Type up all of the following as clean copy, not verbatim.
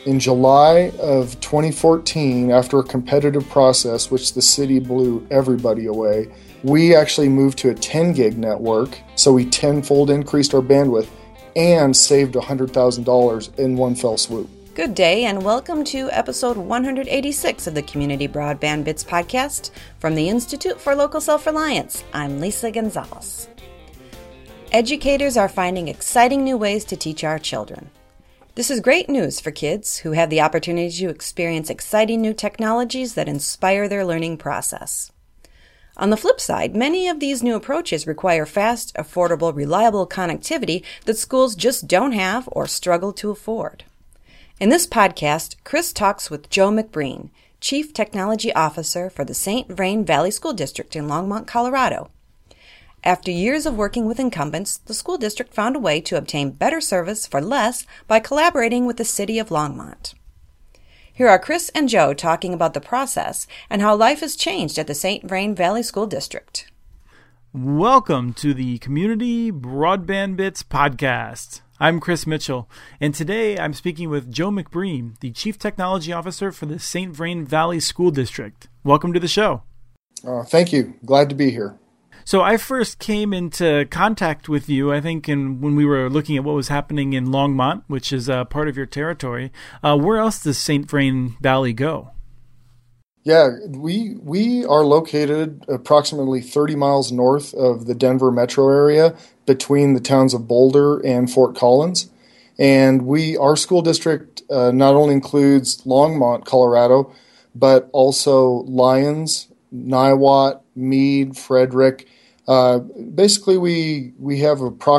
In July of 2014, after a competitive process, which the city blew everybody away, we actually moved to a 10 gig network. So we tenfold increased our bandwidth and saved $100,000 in one fell swoop. Good day and welcome to episode 186 of the Community Broadband Bits podcast from the Institute for Local Self-Reliance. I'm Lisa Gonzalez. Educators are finding exciting new ways to teach our children. This is great news for kids who have the opportunity to experience exciting new technologies that inspire their learning process. On the flip side, many of these new approaches require fast, affordable, reliable connectivity that schools just don't have or struggle to afford. In this podcast, Chris talks with Joe McBreen, Chief Technology Officer for the St. Vrain Valley School District in Longmont, Colorado. After years of working with incumbents, the school district found a way to obtain better service for less by collaborating with the city of Longmont. Here are Chris and Joe talking about the process and how life has changed at the St. Vrain Valley School District. Welcome to the Community Broadband Bits podcast. I'm Chris Mitchell, and today I'm speaking with Joe McBreen, the Chief Technology Officer for the St. Vrain Valley School District. Welcome to the show. Thank you. Glad to be here. So I first came into contact with you, I think, when we were looking at what was happening in Longmont, which is part of your territory. Where else does St. Vrain Valley go? Yeah, we are located approximately 30 miles north of the Denver metro area between the towns of Boulder and Fort Collins. And our school district not only includes Longmont, Colorado, but also Lyons, Niwot, Meade, Frederick. Basically, we have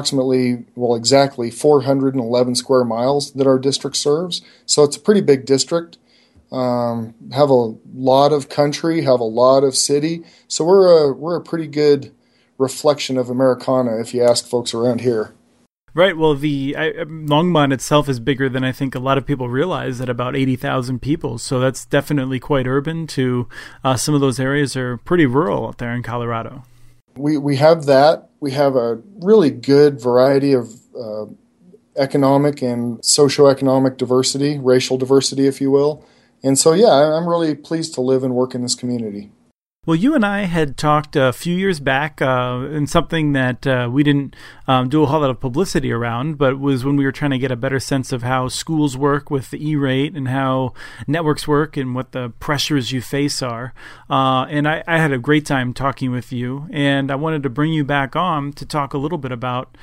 exactly 411 square miles that our district serves. So it's a pretty big district. Have a lot of country, have a lot of city. So we're a pretty good reflection of Americana, if you ask folks around here. Right. Well, Longmont itself is bigger than I think a lot of people realize, at about 80,000 people. So that's definitely quite urban. Some of those areas are pretty rural out there in Colorado. We have that. We have a really good variety of economic and socioeconomic diversity, racial diversity, if you will. And so, yeah, I'm really pleased to live and work in this community. Well, you and I had talked a few years back in something that we didn't do a whole lot of publicity around, but was when we were trying to get a better sense of how schools work with the E-rate and how networks work and what the pressures you face are. And I had a great time talking with you, and I wanted to bring you back on to talk a little bit about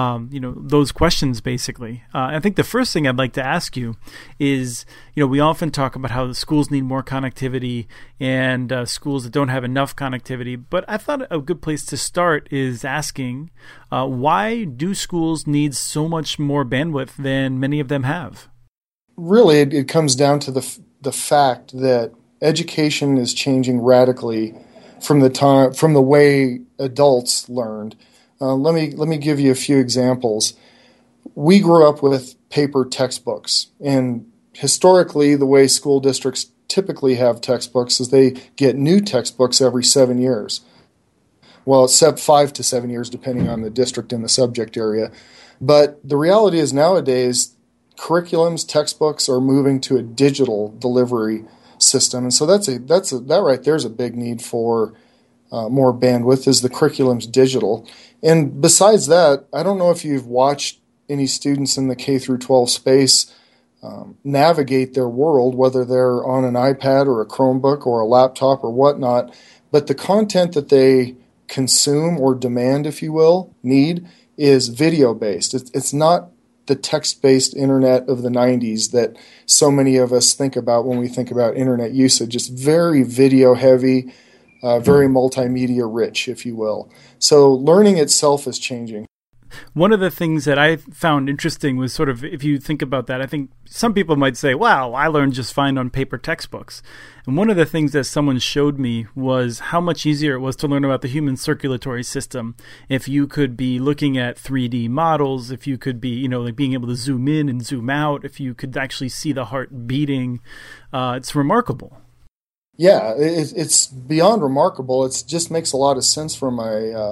those questions, basically. I think the first thing I'd like to ask you is, we often talk about how the schools need more connectivity and schools that don't have enough connectivity. But I thought a good place to start is asking, why do schools need so much more bandwidth than many of them have? Really, it comes down to the fact that education is changing radically from the way adults learned. Let me give you a few examples. We grew up with paper textbooks, and historically, the way school districts typically have textbooks is they get new textbooks every 7 years. Well, except 5 to 7 years, depending on the district and the subject area. But the reality is nowadays, curriculums, textbooks are moving to a digital delivery system, and so that right there is a big need for more bandwidth. Is the curriculum's digital, and besides that, I don't know if you've watched any students in the K through 12 space navigate their world, whether they're on an iPad or a Chromebook or a laptop or whatnot, but the content that they consume or demand, if you will, need is video-based. It's not the text-based internet of the 90s that so many of us think about when we think about internet usage. It's very video-heavy, very multimedia rich, if you will. So learning itself is changing. One of the things that I found interesting was sort of, if you think about that, I think some people might say, wow, I learned just fine on paper textbooks. And one of the things that someone showed me was how much easier it was to learn about the human circulatory system if you could be looking at 3D models, if you could be, like being able to zoom in and zoom out, if you could actually see the heart beating. It's remarkable. Yeah, it's beyond remarkable. It just makes a lot of sense from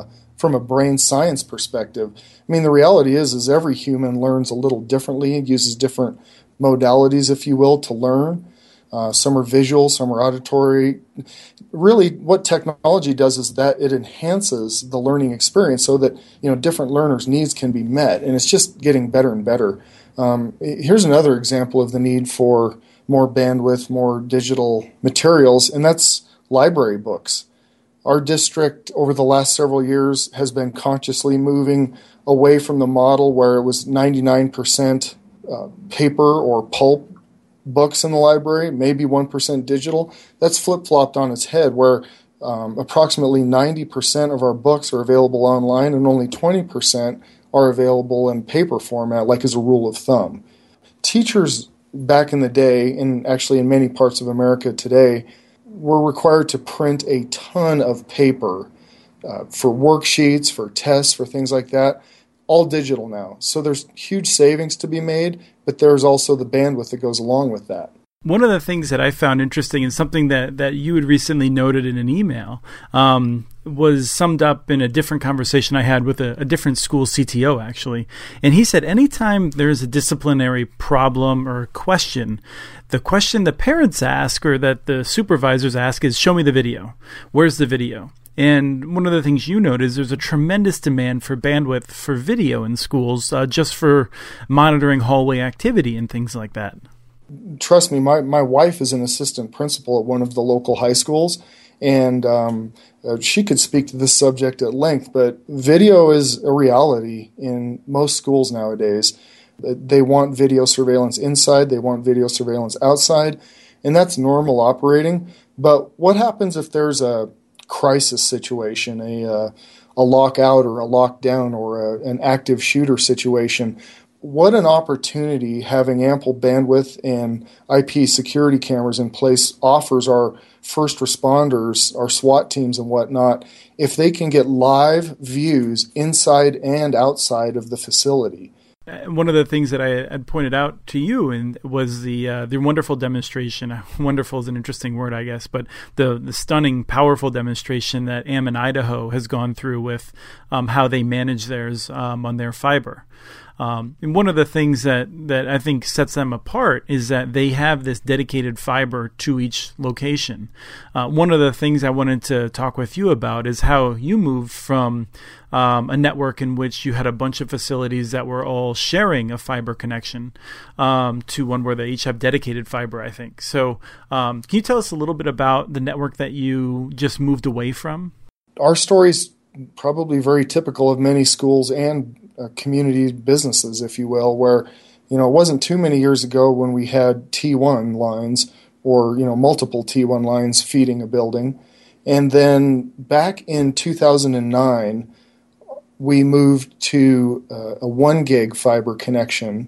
a brain science perspective. I mean, the reality is every human learns a little differently, uses different modalities, if you will, to learn. Some are visual, some are auditory. Really, what technology does is that it enhances the learning experience so that different learners' needs can be met, and it's just getting better and better. Here's another example of the need for more bandwidth, more digital materials, and that's library books. Our district over the last several years has been consciously moving away from the model where it was 99% paper or pulp books in the library, maybe 1% digital. That's flip-flopped on its head where approximately 90% of our books are available online and only 20% are available in paper format, like as a rule of thumb. Teachers back in the day, and actually in many parts of America today, were required to print a ton of paper for worksheets, for tests, for things like that. All digital now. So there's huge savings to be made, but there's also the bandwidth that goes along with that. One of the things that I found interesting and something that you had recently noted in an email was summed up in a different conversation I had with a different school CTO, actually. And he said anytime there's a disciplinary problem or question, the question the parents ask or that the supervisors ask is, show me the video. Where's the video? And one of the things you note is there's a tremendous demand for bandwidth for video in schools, just for monitoring hallway activity and things like that. Trust me, my wife is an assistant principal at one of the local high schools, and she could speak to this subject at length, but video is a reality in most schools nowadays. They want video surveillance inside, they want video surveillance outside, and that's normal operating. But what happens if there's a crisis situation, a lockout or a lockdown or an active shooter situation? What an opportunity having ample bandwidth and IP security cameras in place offers our first responders, our SWAT teams and whatnot, if they can get live views inside and outside of the facility. One of the things that I had pointed out to you was the wonderful demonstration. Wonderful is an interesting word, I guess, but the stunning, powerful demonstration that Ammon, Idaho has gone through with how they manage theirs on their fiber. And one of the things that I think sets them apart is that they have this dedicated fiber to each location. One of the things I wanted to talk with you about is how you moved from a network in which you had a bunch of facilities that were all sharing a fiber connection to one where they each have dedicated fiber, I think. So can you tell us a little bit about the network that you just moved away from? Our story's probably very typical of many schools and community businesses, if you will, where, it wasn't too many years ago when we had T1 lines or, multiple T1 lines feeding a building. And then back in 2009, we moved to a 1 gig fiber connection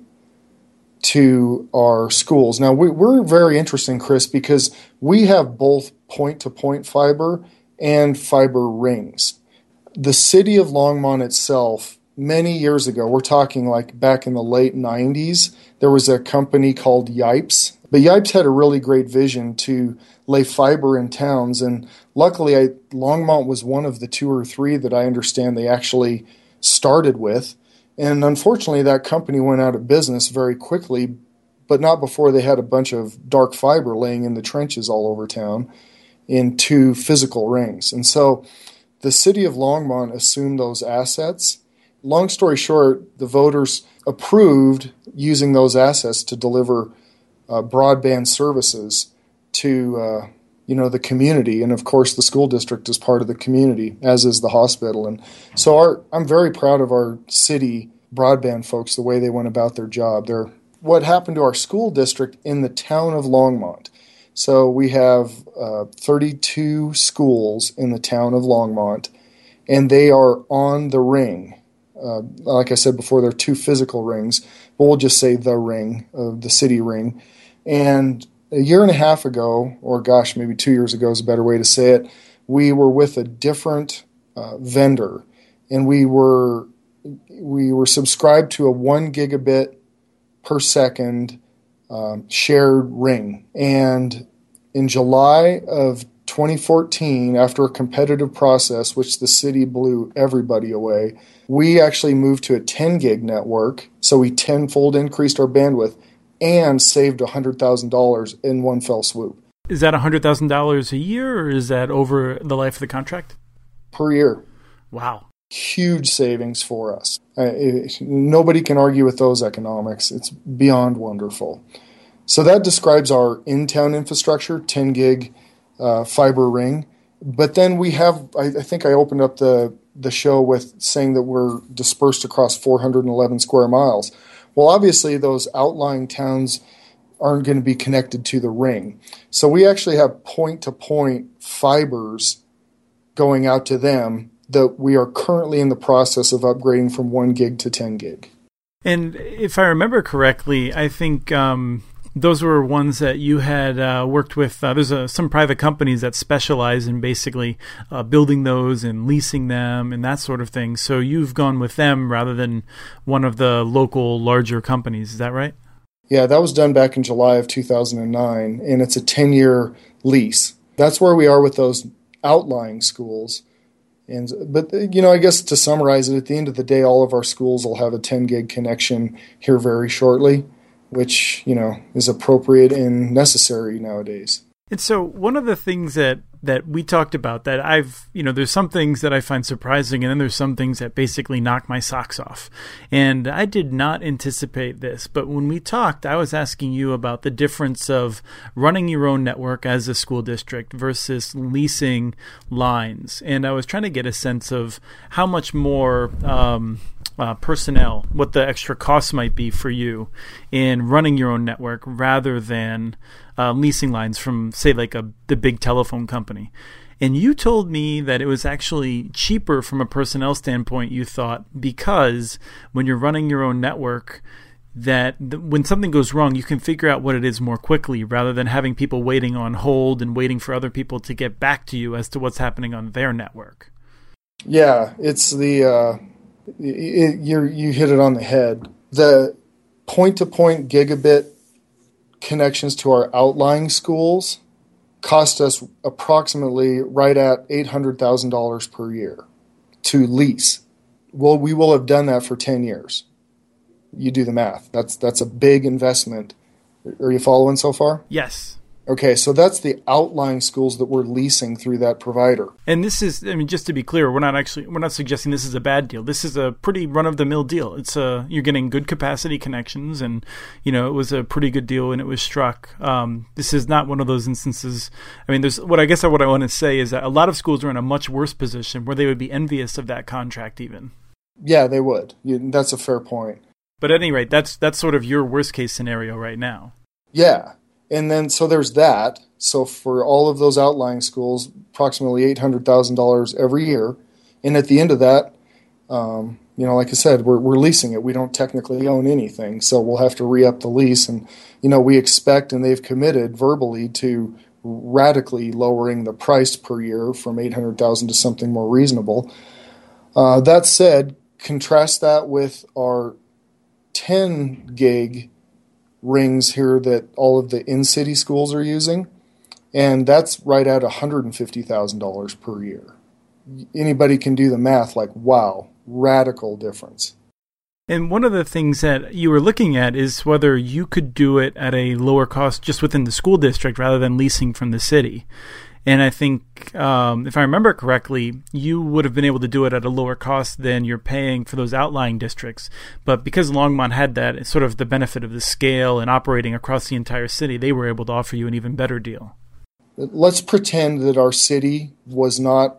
to our schools. Now, we're very interesting, Chris, because we have both point-to-point fiber and fiber rings. The city of Longmont itself, many years ago, we're talking like back in the late 90s, there was a company called Yipes. But Yipes had a really great vision to lay fiber in towns, and luckily Longmont was one of the 2 or 3 that I understand they actually started with. And unfortunately, that company went out of business very quickly, but not before they had a bunch of dark fiber laying in the trenches all over town in 2 physical rings. And so the city of Longmont assumed those assets. Long story short, the voters approved using those assets to deliver broadband services to the community, and of course the school district is part of the community, as is the hospital. And so I'm very proud of our city broadband folks, the way they went about their job. What happened to our school district in the town of Longmont? So we have 32 schools in the town of Longmont, and they are on the ring. Like I said before, there are 2 physical rings, but we'll just say the ring, the city ring. And a year and a half ago, or gosh, maybe 2 years ago is a better way to say it, we were with a different vendor, and we were subscribed to a 1 gigabit per second shared ring. And in July of 2014, after a competitive process, which the city blew everybody away, we actually moved to a 10 gig network. So we tenfold increased our bandwidth and saved $100,000 in one fell swoop. Is that $100,000 a year, or is that over the life of the contract? Per year. Wow. Huge savings for us. Nobody can argue with those economics. It's beyond wonderful. So that describes our in-town infrastructure, 10 gig fiber ring. But then we have, I think I opened up the show with saying that we're dispersed across 411 square miles. Well, obviously those outlying towns aren't going to be connected to the ring. So we actually have point-to-point fibers going out to them that we are currently in the process of upgrading from 1 gig to 10 gig. And if I remember correctly, I think those were ones that you had worked with. There's some private companies that specialize in basically building those and leasing them and that sort of thing. So you've gone with them rather than one of the local larger companies. Is that right? Yeah, that was done back in July of 2009, and it's a 10-year lease. That's where we are with those outlying schools. But I guess to summarize it, at the end of the day, all of our schools will have a 10 gig connection here very shortly, which, is appropriate and necessary nowadays. And so one of the things that we talked about that there's some things that I find surprising, and then there's some things that basically knock my socks off. And I did not anticipate this, but when we talked, I was asking you about the difference of running your own network as a school district versus leasing lines. And I was trying to get a sense of how much more personnel, what the extra costs might be for you in running your own network rather than leasing lines from, say, like the big telephone company. And you told me that it was actually cheaper from a personnel standpoint, you thought, because when you're running your own network, that when something goes wrong, you can figure out what it is more quickly rather than having people waiting on hold and waiting for other people to get back to you as to what's happening on their network. Yeah, it's you hit it on the head. The point-to-point gigabit connections to our outlying schools cost us approximately right at $800,000 per year to lease. Well, we will have done that for 10 years. You do the math. That's a big investment. Are you following so far? Yes. Okay, so that's the outlying schools that we're leasing through that provider. And this is, just to be clear, we're not suggesting this is a bad deal. This is a pretty run-of-the-mill deal. It's you're getting good capacity connections, and it was a pretty good deal when it was struck. This is not one of those instances. What I want to say is that a lot of schools are in a much worse position where they would be envious of that contract even. Yeah, they would. That's a fair point. But at any rate, that's sort of your worst-case scenario right now. Yeah. And then, so there's that. So for all of those outlying schools, approximately $800,000 every year. And at the end of that, like I said, we're leasing it. We don't technically own anything. So we'll have to re-up the lease. And, we expect, and they've committed verbally to radically lowering the price per year from $800,000 to something more reasonable. That said, contrast that with our 10 gig rings here that all of the in-city schools are using, and that's right at $150,000 per year. Anybody can do the math, like, wow, radical difference. And one of the things that you were looking at is whether you could do it at a lower cost just within the school district rather than leasing from the city. And I think, if I remember correctly, you would have been able to do it at a lower cost than you're paying for those outlying districts. But because Longmont had that, it's sort of the benefit of the scale and operating across the entire city, they were able to offer you an even better deal. Let's pretend that our city wasn't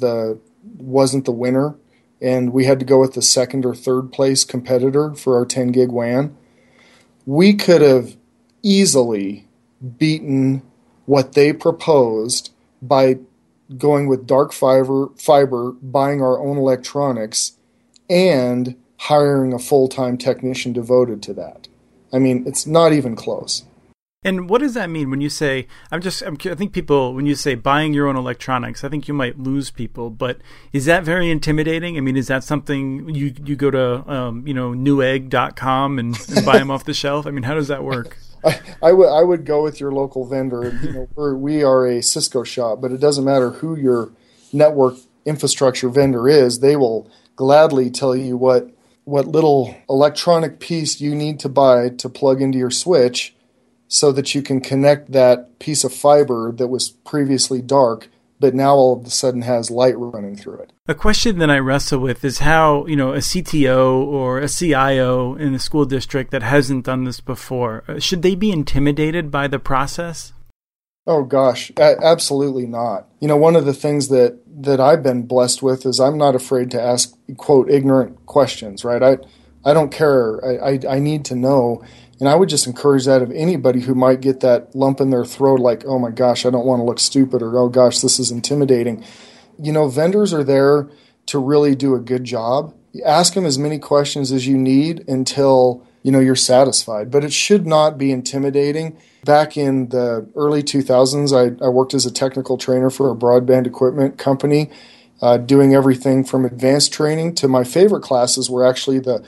the winner, and we had to go with the second or third place competitor for our 10 gig WAN. We could have easily beaten what they proposed by going with dark fiber, buying our own electronics, and hiring a full-time technician devoted to that. It's not even close. And what does that mean when you say, I think people, when you say buying your own electronics, I think you might lose people, but is that very intimidating? Is that something you go to, newegg.com and buy them off the shelf? How does that work? I would go with your local vendor. We are a Cisco shop, but it doesn't matter who your network infrastructure vendor is. They will gladly tell you what what little electronic piece you need to buy to plug into your switch so that you can connect that piece of fiber that was previously dark but now all of a sudden has light running through it. A question that I wrestle with is how, a CTO or a CIO in a school district that hasn't done this before, should they be intimidated by the process? Oh gosh, absolutely not. One of the things that I've been blessed with is I'm not afraid to ask, quote, ignorant questions, right? I don't care. I need to know. And I would just encourage that of anybody who might get that lump in their throat like, oh my gosh, I don't want to look stupid, or oh gosh, this is intimidating. Vendors are there to really do a good job. You ask them as many questions as you need until, you're satisfied. But it should not be intimidating. Back in the early 2000s, I worked as a technical trainer for a broadband equipment company, doing everything from advanced training to my favorite classes were actually the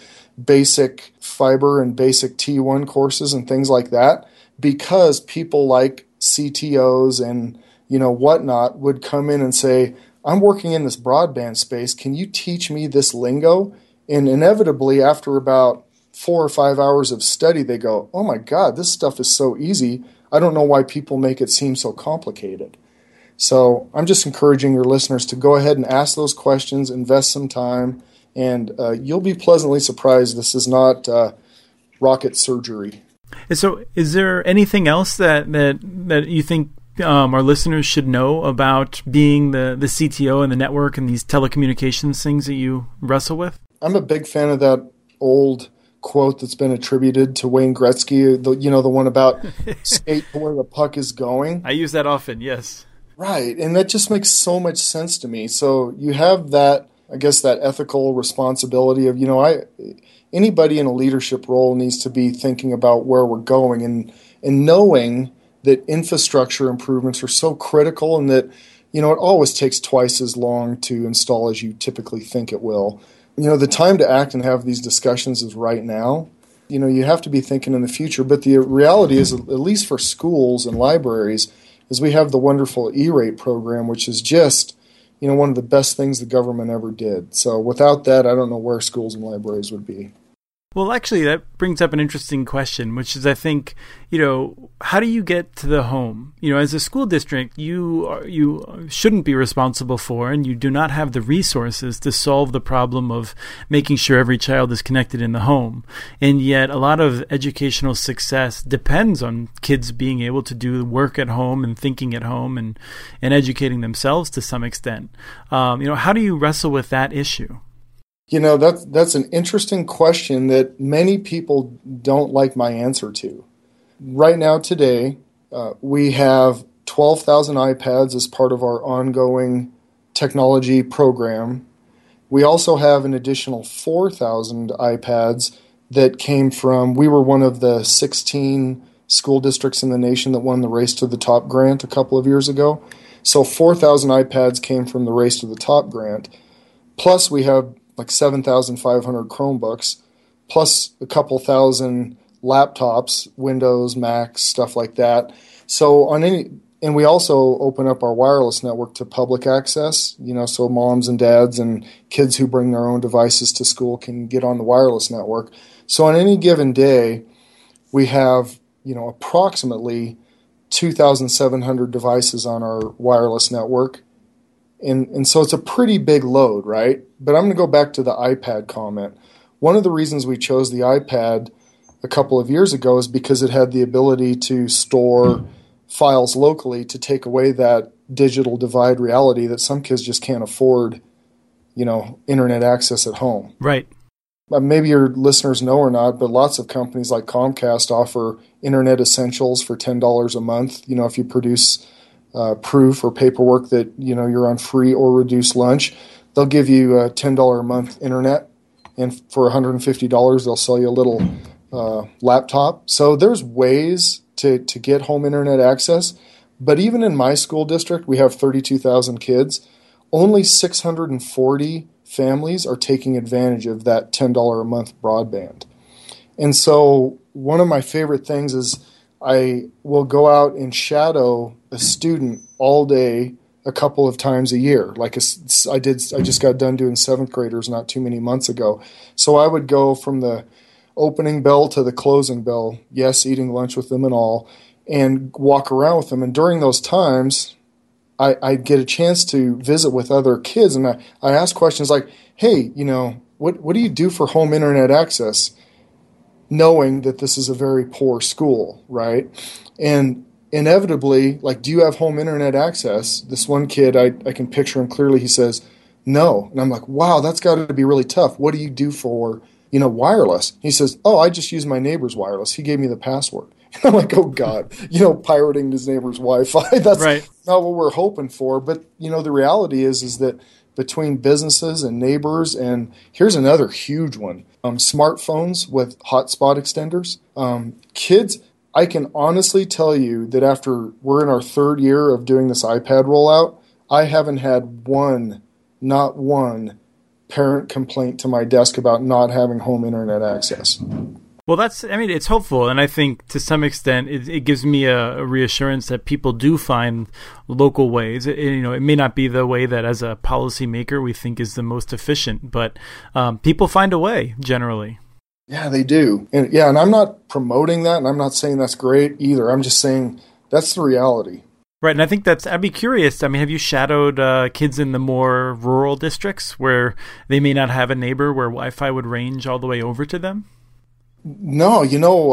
basic fiber and basic T1 courses and things like that, because people like CTOs and whatnot would come in and say, I'm working in this broadband space, can you teach me this lingo? And inevitably after about 4 or 5 hours of study, they go, oh my God, this stuff is so easy. I don't know why people make it seem so complicated. So I'm just encouraging your listeners to go ahead and ask those questions, invest some time, and you'll be pleasantly surprised. This is not rocket surgery. And so is there anything else that you think our listeners should know about being the CTO and the network and these telecommunications things that you wrestle with? I'm a big fan of that old quote that's been attributed to Wayne Gretzky, the one about skate to where the puck is going. I use that often, yes. Right, and that just makes so much sense to me. So you have that, I guess, that ethical responsibility of, anybody in a leadership role needs to be thinking about where we're going and knowing that infrastructure improvements are so critical and that, it always takes twice as long to install as you typically think it will. The time to act and have these discussions is right now. You have to be thinking in the future, but the reality is, at least for schools and libraries, is we have the wonderful E-rate program, which is just, one of the best things the government ever did. So without that, I don't know where schools and libraries would be. Well, actually, that brings up an interesting question, which is, I think, how do you get to the home? As a school district, you shouldn't be responsible for, and you do not have the resources to solve the problem of making sure every child is connected in the home. And yet, a lot of educational success depends on kids being able to do work at home and thinking at home and educating themselves to some extent. How do you wrestle with that issue? That's an interesting question that many people don't like my answer to. Right now, today, we have 12,000 iPads as part of our ongoing technology program. We also have an additional 4,000 iPads that came from, we were one of the 16 school districts in the nation that won the Race to the Top grant a couple of years ago. So 4,000 iPads came from the Race to the Top grant. Plus, we have like 7,500 Chromebooks, plus a couple thousand laptops, Windows, Macs, stuff like that. So and we also open up our wireless network to public access, so moms and dads and kids who bring their own devices to school can get on the wireless network. So on any given day, we have, approximately 2,700 devices on our wireless network. And so it's a pretty big load, right? But I'm going to go back to the iPad comment. One of the reasons we chose the iPad a couple of years ago is because it had the ability to store files locally to take away that digital divide reality that some kids just can't afford, internet access at home. Right. Maybe your listeners know or not, but lots of companies like Comcast offer internet essentials for $10 a month. If you produce proof or paperwork that you're on free or reduced lunch, they'll give you a $10 a month internet, and for $150 they'll sell you a little laptop. So there's ways to get home internet access, but even in my school district, we have 32,000 kids. Only 640 families are taking advantage of that $10 a month broadband. And so one of my favorite things is I will go out and shadow a student all day a couple of times a year. I just got done doing 7th graders not too many months ago. So I would go from the opening bell to the closing bell, yes, eating lunch with them and all, and walk around with them. And during those times, I get a chance to visit with other kids, and I ask questions like, hey, what do you do for home internet access? Knowing that this is a very poor school, right? And inevitably, do you have home internet access? This one kid, I can picture him clearly, he says, no. And I'm like, wow, that's got to be really tough. What do you do for, wireless? He says, oh, I just use my neighbor's wireless. He gave me the password. And I'm like, oh, God, pirating his neighbor's Wi-Fi. That's right. Not what we're hoping for. But, the reality is that between businesses and neighbors, and here's another huge one, smartphones with hotspot extenders. Kids, I can honestly tell you that after we're in our 3rd year of doing this iPad rollout, I haven't had not one parent complaint to my desk about not having home internet access. Well, it's hopeful. And I think to some extent, it gives me a reassurance that people do find local ways. It may not be the way that as a policymaker we think is the most efficient, but people find a way generally. Yeah, they do. And I'm not promoting that, and I'm not saying that's great either. I'm just saying that's the reality. Right, and I think I'd be curious, have you shadowed kids in the more rural districts where they may not have a neighbor where Wi-Fi would range all the way over to them? No,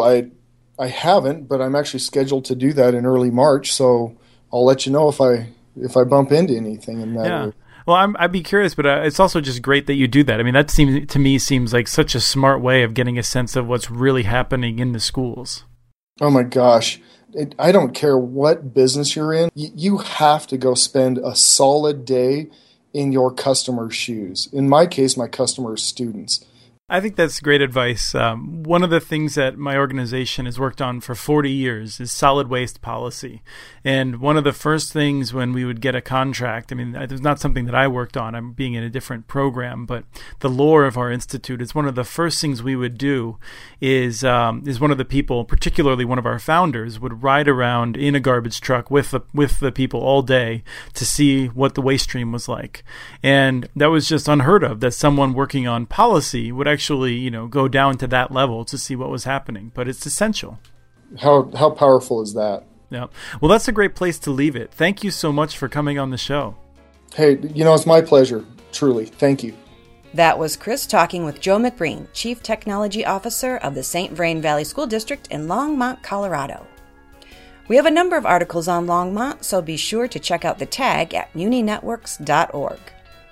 I haven't, but I'm actually scheduled to do that in early March, so I'll let you know if I bump into anything in that area. Well, I'd be curious, but it's also just great that you do that. That seems like such a smart way of getting a sense of what's really happening in the schools. Oh my gosh. I don't care what business you're in. You have to go spend a solid day in your customer's shoes. In my case, my customer's students. I think that's great advice. One of the things that my organization has worked on for 40 years is solid waste policy. And one of the first things when we would get a contract, it's not something that I worked on, I'm being in a different program, but the lore of our institute is one of the first things we would do is one of the people, particularly one of our founders, would ride around in a garbage truck with the people all day to see what the waste stream was like. And that was just unheard of, that someone working on policy would actually go down to that level to see what was happening, but it's essential. How powerful is that? Yeah. Well, that's a great place to leave it. Thank you so much for coming on the show. Hey, it's my pleasure. Truly. Thank you. That was Chris talking with Joe McBreen, Chief Technology Officer of the St. Vrain Valley School District in Longmont, Colorado. We have a number of articles on Longmont, so be sure to check out the tag at muninetworks.org.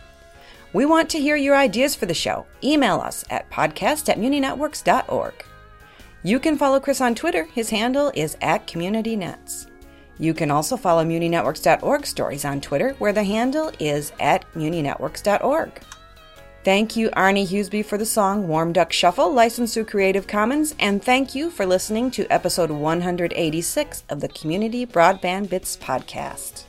We want to hear your ideas for the show. Email us at podcast@muninetworks.org. You can follow Chris on Twitter. His handle is @CommunityNets. You can also follow muninetworks.org stories on Twitter, where the handle is @muninetworks.org. Thank you, Arnie Huseby, for the song Warm Duck Shuffle, licensed through Creative Commons, and thank you for listening to episode 186 of the Community Broadband Bits podcast.